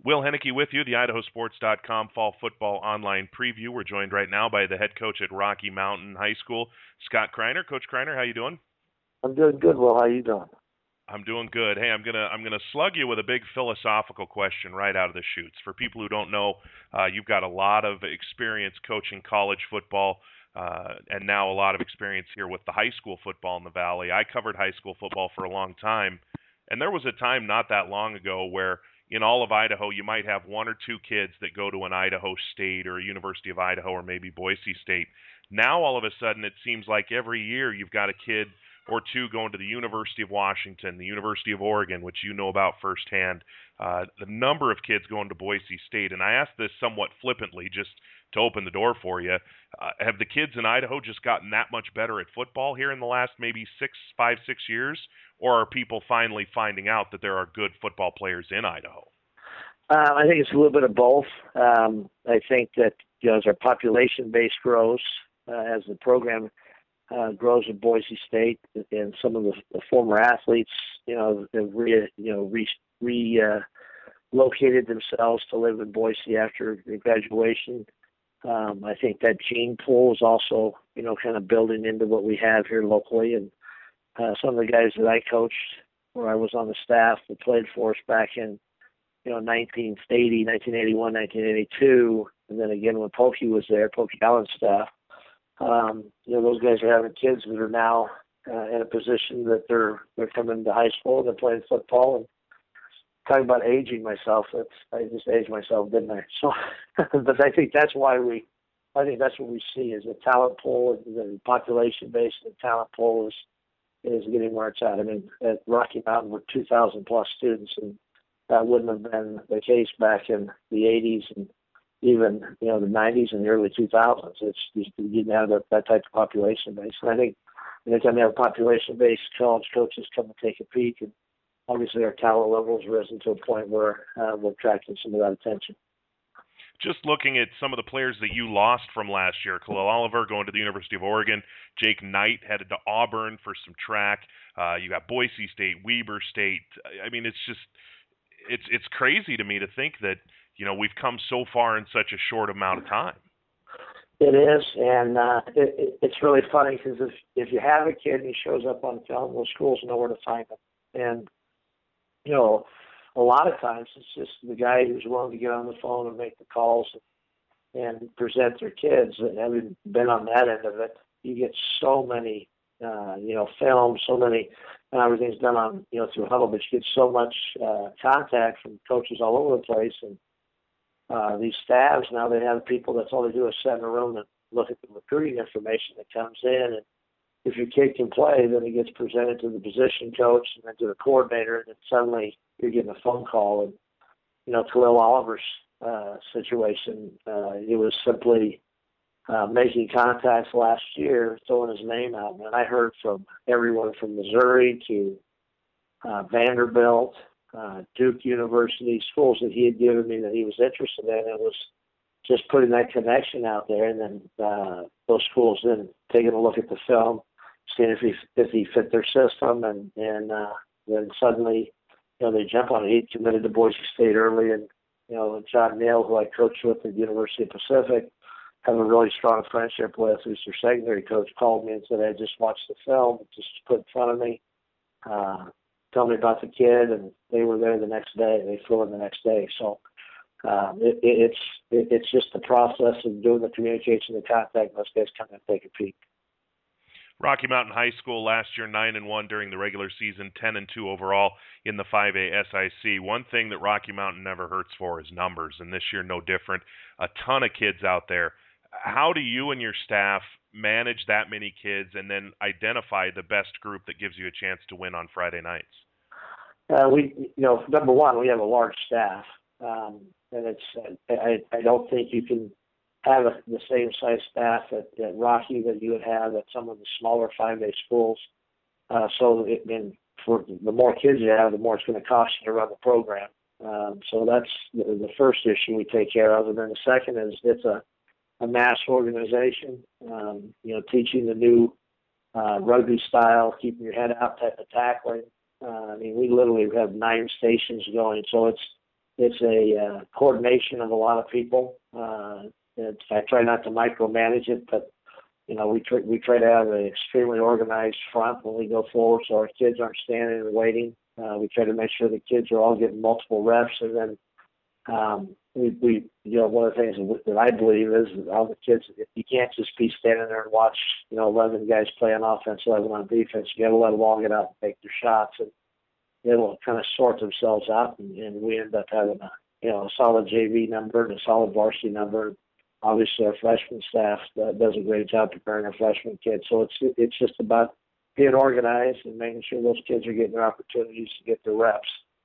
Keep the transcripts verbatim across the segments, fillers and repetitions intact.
Will Henneke with you, the Idaho Sports dot com Fall Football Online Preview. We're joined right now by the head coach at Rocky Mountain High School, Scott Kreiner. Coach Kreiner, how you doing? I'm doing good. Well, how you doing? I'm doing good. Hey, I'm gonna I'm gonna slug you with a big philosophical question right out of the chutes. For people who don't know, uh, you've got a lot of experience coaching college football, uh, and now a lot of experience here with the high school football in the Valley. I covered high school football for a long time, and there was a time not that long ago where in all of Idaho you might have one or two kids that go to an Idaho State or a University of Idaho or maybe Boise State. Now all of a sudden it seems like every year you've got a kid or two going to the University of Washington, the University of Oregon, which you know about firsthand, uh, the number of kids going to Boise State. And I ask this somewhat flippantly just to open the door for you. Uh, have the kids in Idaho just gotten that much better at football here in the last maybe six, five, six years? Or are people finally finding out that there are good football players in Idaho? Uh, I think it's a little bit of both. Um, I think that you know, as our population base grows, uh, as the program Uh, grows at Boise State, and some of the, the former athletes, you know, have re, you know, re, re uh, located themselves to live in Boise after graduation. Um, I think that gene pool is also, you know, kind of building into what we have here locally. And uh, some of the guys that I coached, where I was on the staff, that played for us back in, you know, nineteen eighty, nineteen eighty-one, nineteen eighty-two, and then again when Pokey was there, Pokey Allen's staff. Um, you know, those guys are having kids that are now uh, in a position that they're they're coming to high school and they're playing football. And talking about aging myself, that's I just aged myself, didn't I? So, but I think that's why we, I think that's what we see is the talent pool, the population base, the talent pool is is getting where it's at. I mean, at Rocky Mountain we're two thousand plus students, and that wouldn't have been the case back in the eighties and even, you know, the nineties and the early two thousands. It's just, you didn't have that, that type of population base. And I think anytime you have a population base, college coaches come and take a peek, and obviously our talent level has risen to a point where uh, we're attracting some of that attention. Just looking at some of the players that you lost from last year, Khalil Oliver going to the University of Oregon, Jake Knight headed to Auburn for some track. Uh, you got Boise State, Weber State. I mean, it's just it's it's crazy to me to think that, you know, we've come so far in such a short amount of time. It is, and uh, it, it, it's really funny because if if you have a kid and he shows up on film, those schools know where to find him. And you know, a lot of times it's just the guy who's willing to get on the phone and make the calls and present their kids. And having been on that end of it, you get so many, uh, you know, films, so many, and everything's done on, you know, through Huddle, but you get so much uh, contact from coaches all over the place. And Uh, these staffs, now they have people that's all they do is sit in a room and look at the recruiting information that comes in. And if your kid can play, then it gets presented to the position coach and then to the coordinator, and then suddenly you're getting a phone call. And, you know, Khalil Oliver's uh, situation, uh, it was simply uh, making contacts last year, throwing his name out. And I heard from everyone from Missouri to uh, Vanderbilt, Uh, Duke University, schools that he had given me that he was interested in. It was just putting that connection out there, and then uh, those schools then taking a look at the film, seeing if he if he fit their system, and and uh, then suddenly, you know, they jump on it. He committed to Boise State early, and you know, John Neal, who I coached with at the University of Pacific, have a really strong friendship with, who's their secondary coach, called me and said, "I just watched the film, just put in front of me." Uh, Tell me about the kid, and they were there the next day. They flew in the next day. So um, it, it, it's it, it's just the process of doing the communication, the contact. Most guys come and take a peek. Rocky Mountain High School last year nine and one during the regular season, ten and two overall in the five A S I C. One thing that Rocky Mountain never hurts for is numbers, and this year no different. A ton of kids out there. How do you and your staff manage that many kids and then identify the best group that gives you a chance to win on Friday nights? Uh, we, you know, number one, we have a large staff, um, and it's. I, I don't think you can have a, the same size staff at, at Rocky that you would have at some of the smaller five A schools. Uh, so, it, and for the more kids you have, the more it's going to cost you to run the program. Um, so that's the, the first issue we take care of, and then the second is it's a a mass organization, um, you know, teaching the new uh, rugby style, keeping your head out type of tackling. Uh, I mean, we literally have nine stations going, so it's it's a uh, coordination of a lot of people. Uh, it's, I try not to micromanage it, but you know, we try, we try to have an extremely organized front when we go forward, so our kids aren't standing and waiting. Uh, we try to make sure the kids are all getting multiple reps, and then um, we, we, you know, one of the things that I believe is that all the kids, you can't just be standing there and watch, you know, eleven guys play on offense, eleven on defense. You got to let them all get out and take their shots, and it'll kind of sort themselves out, and, and we end up having a, you know, a solid J V number and a solid varsity number. Obviously, our freshman staff uh, does a great job preparing our freshman kids. So it's it's just about being organized and making sure those kids are getting their opportunities to get their reps.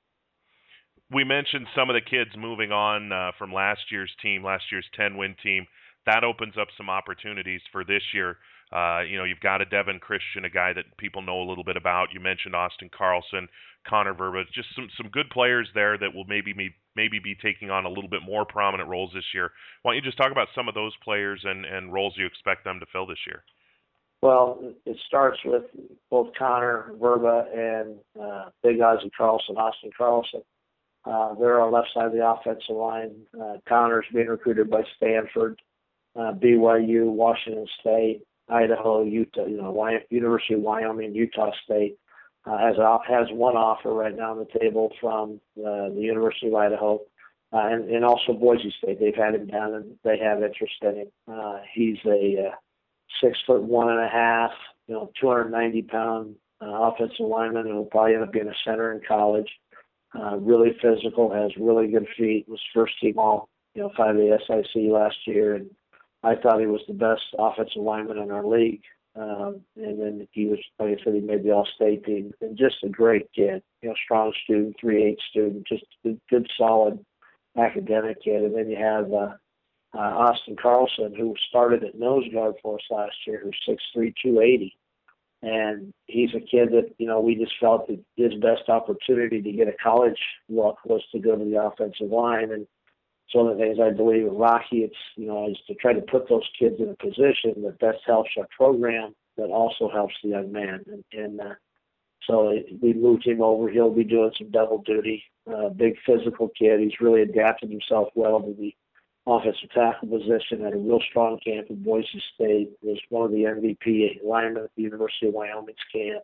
We mentioned some of the kids moving on uh, from last year's team, last year's ten-win team. That opens up some opportunities for this year. Uh, you know, you've got a Devin Christian, a guy that people know a little bit about. You mentioned Austin Carlson, Connor Verba, just some some good players there that will maybe be, maybe be taking on a little bit more prominent roles this year. Why don't you just talk about some of those players and, and roles you expect them to fill this year? Well, it starts with both Connor Verba and uh, Big Ozzie Carlson, Austin Carlson. Uh, they're on the left side of the offensive line. Uh, Connor's being recruited by Stanford, uh, B Y U, Washington State, Idaho, Utah, you know, y- University of Wyoming, Utah State. Uh, has a, has one offer right now on the table from uh, the University of Idaho, uh, and, and also Boise State. They've had him down, and they have interest in him. Uh, he's a uh, six foot one and a half, you know, two hundred ninety pound uh, offensive lineman, and will probably end up being a center in college. Uh, really physical, has really good feet. Was first team all, you know, five A S I C last year, and I thought he was the best offensive lineman in our league. Um, and then he was, like I said, he made the All-State team. And just a great kid, you know, strong student, three eight student, just a good, solid academic kid. And then you have uh, uh, Austin Carlson, who started at nose guard for us last year, who's six three, two eighty. And he's a kid that, you know, we just felt that his best opportunity to get a college look was to go to the offensive line. And so one of the things I believe with Rocky, it's, you know, is to try to put those kids in a position that best helps our program, but also helps the young man. And, and uh, so we moved him over. He'll be doing some double duty. Uh, big physical kid. He's really adapted himself well to the offensive tackle position at a real strong camp in Boise State. Was one of the M V P linemen at the University of Wyoming's camp.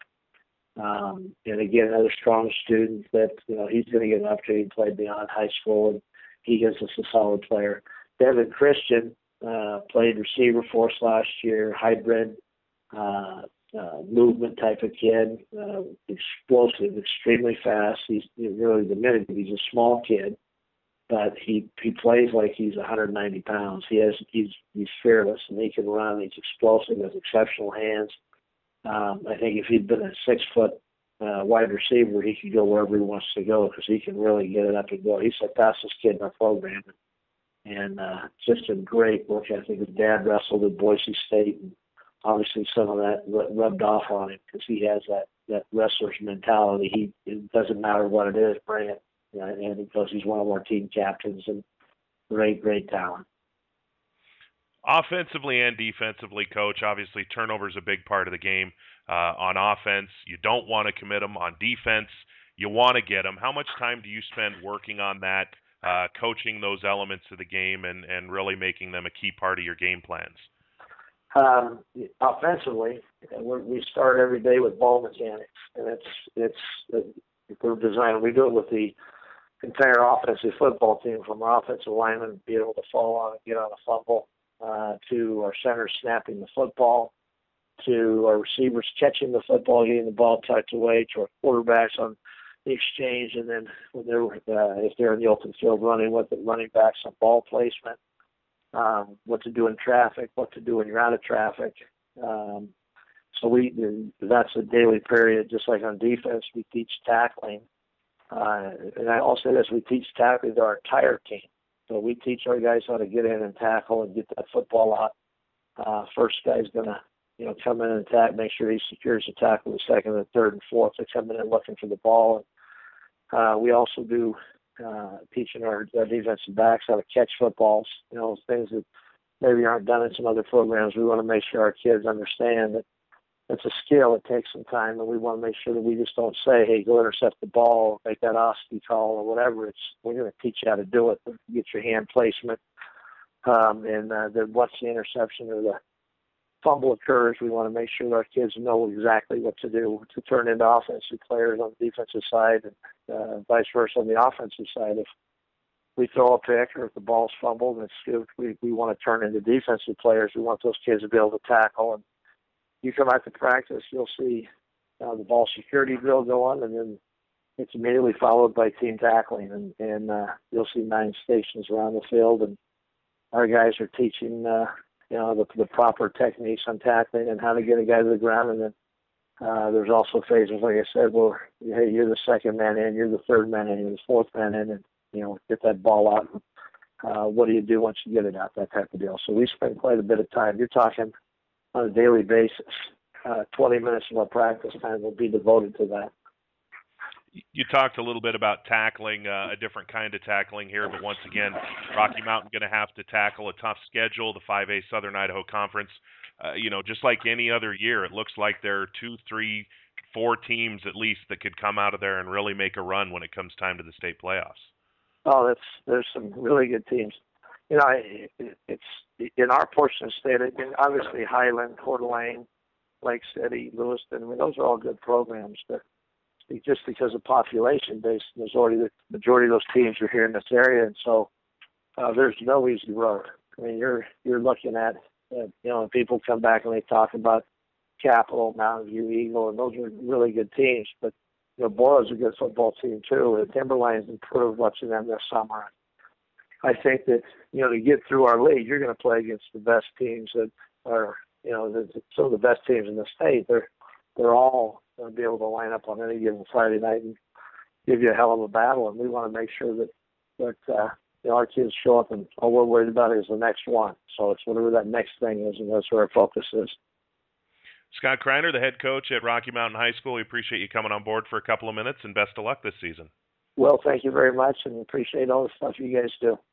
Um, and again, another strong student that, you know, he's going to get an opportunity to play beyond high school, and he gives us a solid player. Devin Christian uh, played receiver for us last year, hybrid uh, uh, movement type of kid, uh, explosive, extremely fast. He's really diminutive. He's a small kid, but he he plays like he's one hundred ninety pounds. He has he's he's fearless, and he can run. He's explosive, has exceptional hands. Um, I think if he'd been a six foot uh, wide receiver, he could go wherever he wants to go because he can really get it up and go. He's the fastest kid in our program, and uh, just a great work ethic. His dad wrestled at Boise State, and obviously some of that rubbed off on him because he has that that wrestler's mentality. He it doesn't matter what it is, bring it. You know, and because he's one of our team captains and great, great talent. Offensively and defensively, Coach, obviously turnover is a big part of the game. Uh, on offense, you don't want to commit them. On defense, you want to get them. How much time do you spend working on that, uh, coaching those elements of the game and, and really making them a key part of your game plans? Um, offensively, we're, we start every day with ball mechanics, and it's it's we're designing. We do it with the entire offensive football team, from our offensive linemen being able to fall on and get on a fumble, uh, to our centers snapping the football, to our receivers catching the football, getting the ball tucked away, to our quarterbacks on the exchange, and then when they're uh, if they're in the open field running with the running backs on ball placement, um, what to do in traffic, what to do when you're out of traffic. Um, so we that's a daily period. Just like on defense, we teach tackling. Uh, and I also this, we teach tackling to our entire team. So we teach our guys how to get in and tackle and get that football out. Uh, first guy's going to, you know, come in and attack, make sure he secures the tackle. The second and third and fourth, they come in and looking for the ball. And, uh, we also do uh, teaching our, our defensive backs how to catch footballs, you know, things that maybe aren't done in some other programs. We want to make sure our kids understand that it's a skill. It takes some time, and we want to make sure that we just don't say, "Hey, go intercept the ball, make that Oski call, or whatever." It's we're going to teach you how to do it. Get your hand placement, um, and uh, then once the interception or the fumble occurs, we want to make sure our kids know exactly what to do to turn into offensive players on the defensive side, and uh, vice versa on the offensive side. If we throw a pick or if the ball's fumbled and it's scooped, we we want to turn into defensive players. We want those kids to be able to tackle. And you come out to practice, you'll see uh, the ball security drill go on, and then it's immediately followed by team tackling. And, and uh, you'll see nine stations around the field, and our guys are teaching, uh, you know, the, the proper techniques on tackling and how to get a guy to the ground. And then uh, there's also phases, like I said, where, hey, you're the second man in, you're the third man in, you're the fourth man in, and, you know, get that ball out. Uh, what do you do once you get it out, that type of deal. So we spend quite a bit of time. You're talking on a daily basis. Uh, twenty minutes of our practice time will be devoted to that. You talked a little bit about tackling, uh, a different kind of tackling here, but once again, Rocky Mountain going to have to tackle a tough schedule, the five A Southern Idaho Conference. Uh, you know, just like any other year, it looks like there are two, three, four teams at least that could come out of there and really make a run when it comes time to the state playoffs. Oh, that's there's some really good teams. You know, it, it's in our portion of the state. I mean, obviously Highland, Coeur d'Alene, Lake City, Lewiston. I mean, those are all good programs. But just because of population base, the majority the majority of those teams are here in this area, and so uh, there's no easy road. I mean, you're you're looking at uh, you know, people come back and they talk about Capital, Mountain View, Eagle, and those are really good teams. But you know, Bora's a good football team too. And Timberline's improved watching them this summer. I think that, you know, to get through our league, you're going to play against the best teams that are, you know, the, some of the best teams in the state. They're they're all going to be able to line up on any given Friday night and give you a hell of a battle. And we want to make sure that that uh, you know, our kids show up, and all we're worried about is the next one. So it's whatever that next thing is, and that's where our focus is. Scott Kreiner, the head coach at Rocky Mountain High School. We appreciate you coming on board for a couple of minutes, and best of luck this season. Well, thank you very much, and appreciate all the stuff you guys do.